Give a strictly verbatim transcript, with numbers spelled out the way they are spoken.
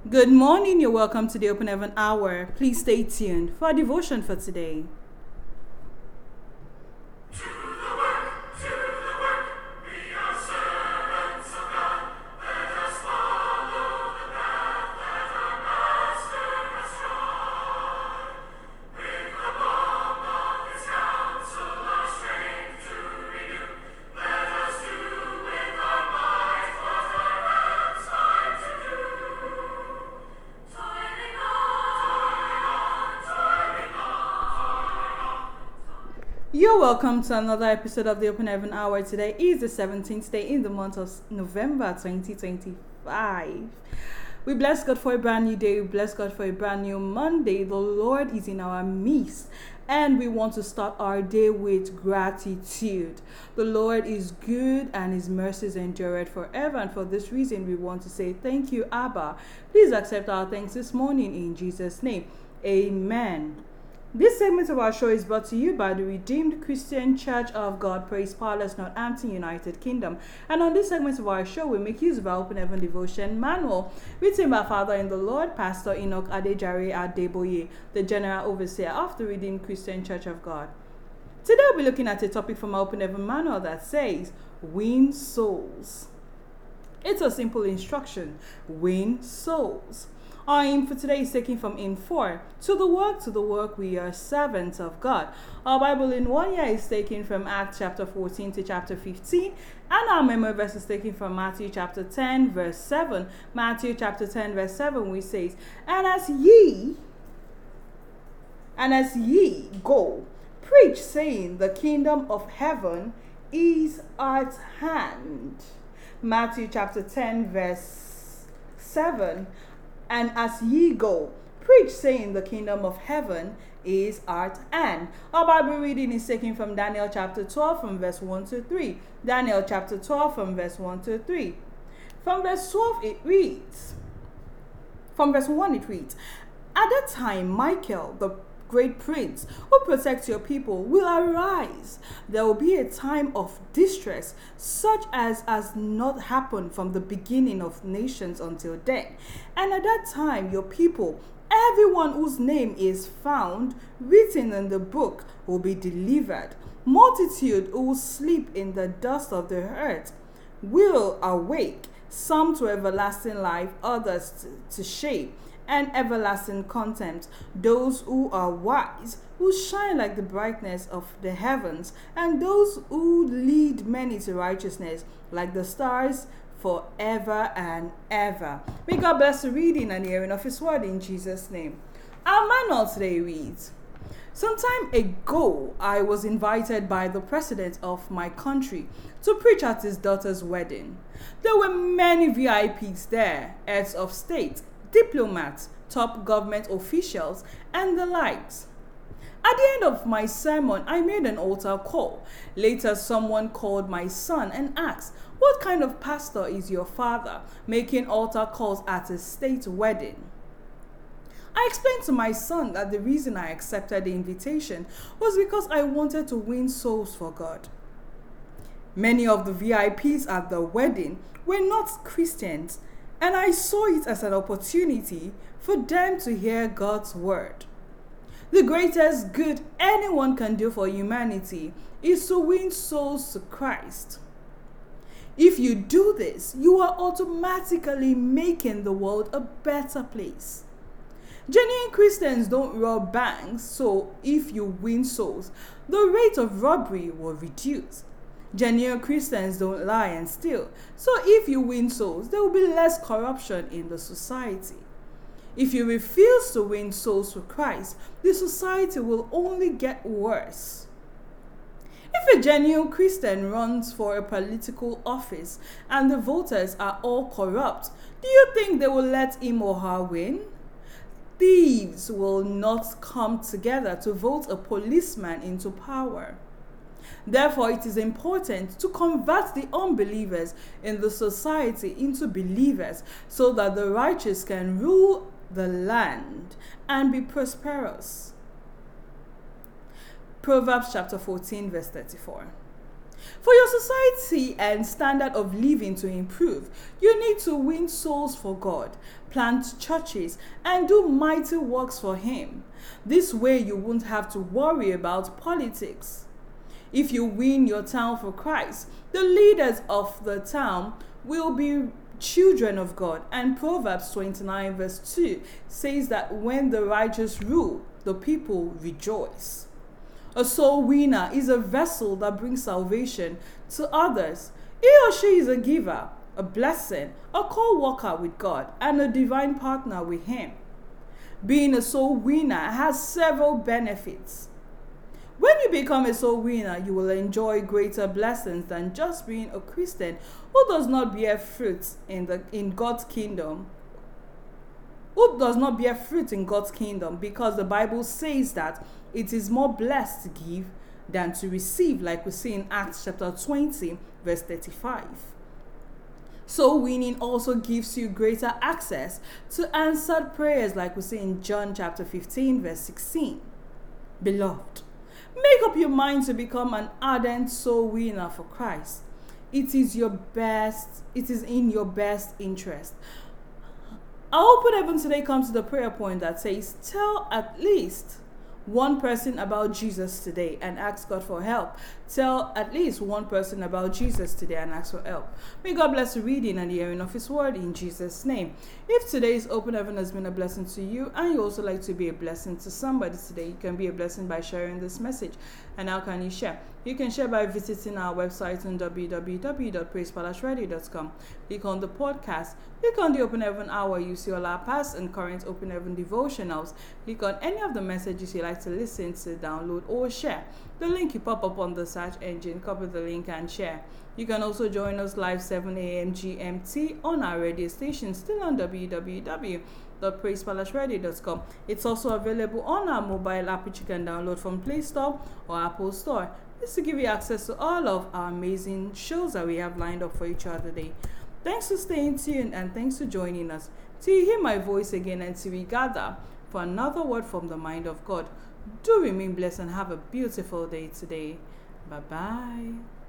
Good morning, you're welcome to the Open Heaven Hour. Please stay tuned for our devotion for today. You're welcome to another episode of the Open Heaven Hour. Today is the seventeenth day in the month of November twenty twenty-five. We bless God for a brand new day. We bless God for a brand new Monday. The Lord is in our midst, and we want to start our day with gratitude. The Lord is good, and His mercies endure forever. And for this reason, we want to say thank you, Abba. Please accept our thanks this morning in Jesus' name. Amen. This segment of our show is brought to you by the Redeemed Christian Church of God, Praise Palace, Northampton, United Kingdom. And on this segment of our show, we make use of our Open Heaven Devotion Manual, written by Father in the Lord, Pastor Enoch Adejare Adeboye, the General Overseer of the Redeemed Christian Church of God. Today, we'll be looking at a topic from our Open Heaven Manual that says, Win Souls. It's a simple instruction, win souls. Our aim for today is taken from in four. To the work, to the work, we are servants of God. Our Bible in one year is taken from Acts chapter fourteen to chapter fifteen. And our memory verse is taken from Matthew chapter ten, verse seven. Matthew chapter ten, verse seven, which says, And as ye, and as ye go, preach, saying, the kingdom of heaven is at hand. Matthew chapter ten, verse seven. And as ye go, preach, saying, the kingdom of heaven is at hand. Our Bible reading is taken from Daniel chapter twelve, from verse one to three. Daniel chapter twelve, from verse one to three. From verse twelve, it reads, from verse one, it reads, At that time, Michael, the great prince who protects your people, will arise. There will be a time of distress, such as has not happened from the beginning of nations until then. And at that time, your people, everyone whose name is found written in the book, will be delivered. Multitude who will sleep in the dust of the earth will awake, some to everlasting life, others to, to shame and everlasting contempt. Those who are wise will shine like the brightness of the heavens, and those who lead many to righteousness like the stars forever and ever. May God bless the reading and hearing of His word in Jesus' name. Our manual today reads, Some time ago, I was invited by the president of my country to preach at his daughter's wedding. There were many V I Ps there, heads of state, diplomats, top government officials, and the likes. At the end of my sermon, I made an altar call. Later, someone called my son and asked, What kind of pastor is your father, making altar calls at a state wedding? I explained to my son that the reason I accepted the invitation was because I wanted to win souls for God. Many of the V I Ps at the wedding were not Christians, and I saw it as an opportunity for them to hear God's word. The greatest good anyone can do for humanity is to win souls to Christ. If you do this, you are automatically making the world a better place. Genuine Christians don't rob banks, so if you win souls, the rate of robbery will reduce. Genuine Christians don't lie and steal, so if you win souls, there will be less corruption in the society. If you refuse to win souls for Christ, the society will only get worse. If a genuine Christian runs for a political office and the voters are all corrupt, do you think they will let him or her win? Thieves will not come together to vote a policeman into power. Therefore, it is important to convert the unbelievers in the society into believers so that the righteous can rule the land and be prosperous. Proverbs chapter fourteen, verse thirty-four. For your society and standard of living to improve, you need to win souls for God, plant churches, and do mighty works for Him. This way you won't have to worry about politics. If you win your town for Christ, the leaders of the town will be children of God. And Proverbs twenty-nine verse two says that when the righteous rule, the people rejoice. A soul winner is a vessel that brings salvation to others. He or she is a giver, a blessing, a co-worker with God, and a divine partner with Him. Being a soul winner has several benefits. When you become a soul winner, you will enjoy greater blessings than just being a Christian who does not bear fruit in the in God's kingdom. Who does not bear fruit in God's kingdom, because the Bible says that it is more blessed to give than to receive, like we see in Acts chapter twenty, verse thirty-five. Soul winning also gives you greater access to answered prayers, like we see in John chapter fifteen, verse sixteen. Beloved, make up your mind to become an ardent soul winner for Christ. It is your best, it is in your best interest. Our Open Heaven today comes to the prayer point that says, tell at least one person about Jesus today and ask God for help. Tell at least one person about Jesus today and ask for help. May God bless the reading and the hearing of His word in Jesus' name. If today's Open Heaven has been a blessing to you and you also like to be a blessing to somebody today, you can be a blessing by sharing this message. And how can you share? You can share by visiting our website on w w w dot praise palace radio dot com. Click on the podcast. Click on the Open Heaven Hour. You see all our past and current Open Heaven devotionals. Click on any of the messages you like to listen to, download, or share. The link will pop up on the search engine. Copy the link and share. You can also join us live seven a.m. G M T on our radio station, still on w w w dot praise palace radio dot com. It's also available on our mobile app, which you can download from Play Store or Apple Store. This to give you access to all of our amazing shows that we have lined up for each other today. Thanks for staying tuned and thanks for joining us. Till you hear my voice again and till we gather for another word from the mind of God. Do remain blessed and have a beautiful day today. Bye-bye.